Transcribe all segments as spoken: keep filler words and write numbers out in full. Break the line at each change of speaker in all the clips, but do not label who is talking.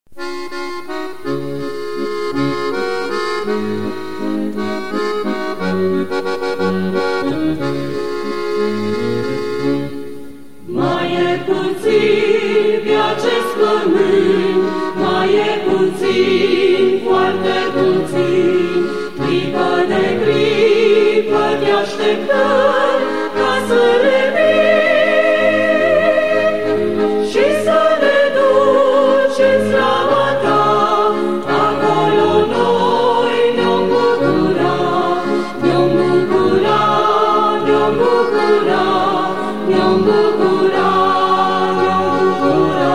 Mai e puțin pe acest pământ, mai e puțin, foarte puțin, clipă de clipă te așteptăm ca să revii și să ne duci în slava ta. Acolo noi ne-om bucura, ne-om bucura, ne-om bucura, ne-om bucura, ne-om bucura.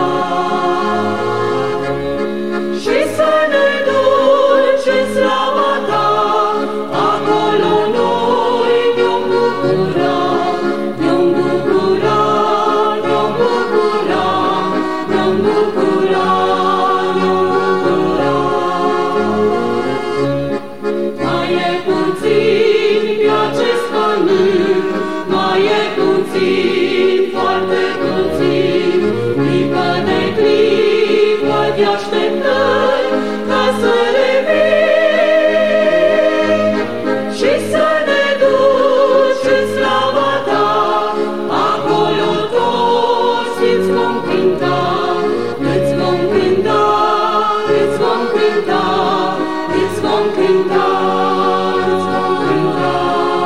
Și să ne duci în slava ta, acolo noi ne-om bucura, ne-om bucura, ne-om bucura, ne-om bucura, ne-om bucura. Mai e puțin pe acest pământ, mai e puțin, foarte puțin, clipă de clipă te așteptăm ca să revii și să ne duci în slava ta. Acolo toți îți vom cânta, îți vom cânta, îți vom cânta, îți vom cânta, îți vom cânta.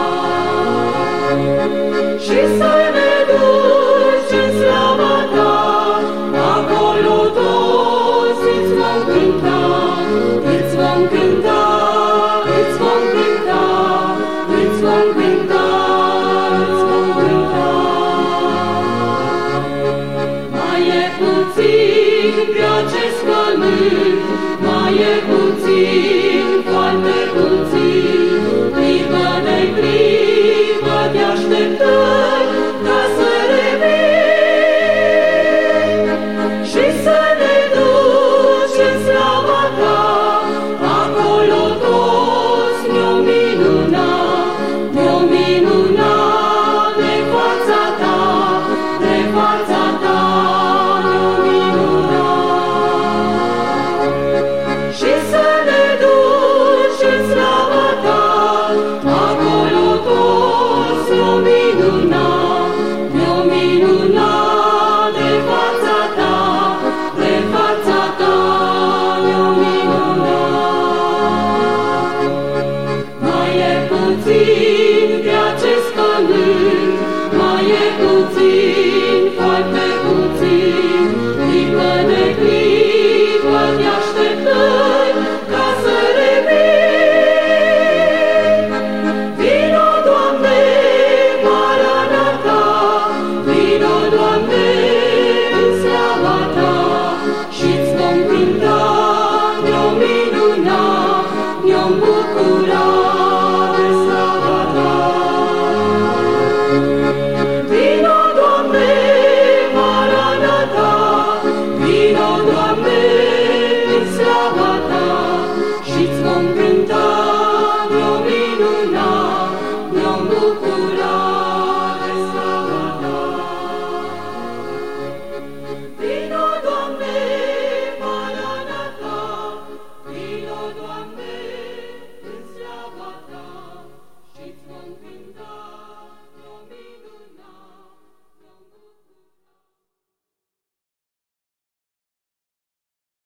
Și să ne duci în slava ta, acolo toți îți vom cânta, îți vom cânta, îți vom cânta, îți vom cânta, îți vom cânta. Mai e puțin pe acest pământ, mai e puțin, foarte puțin,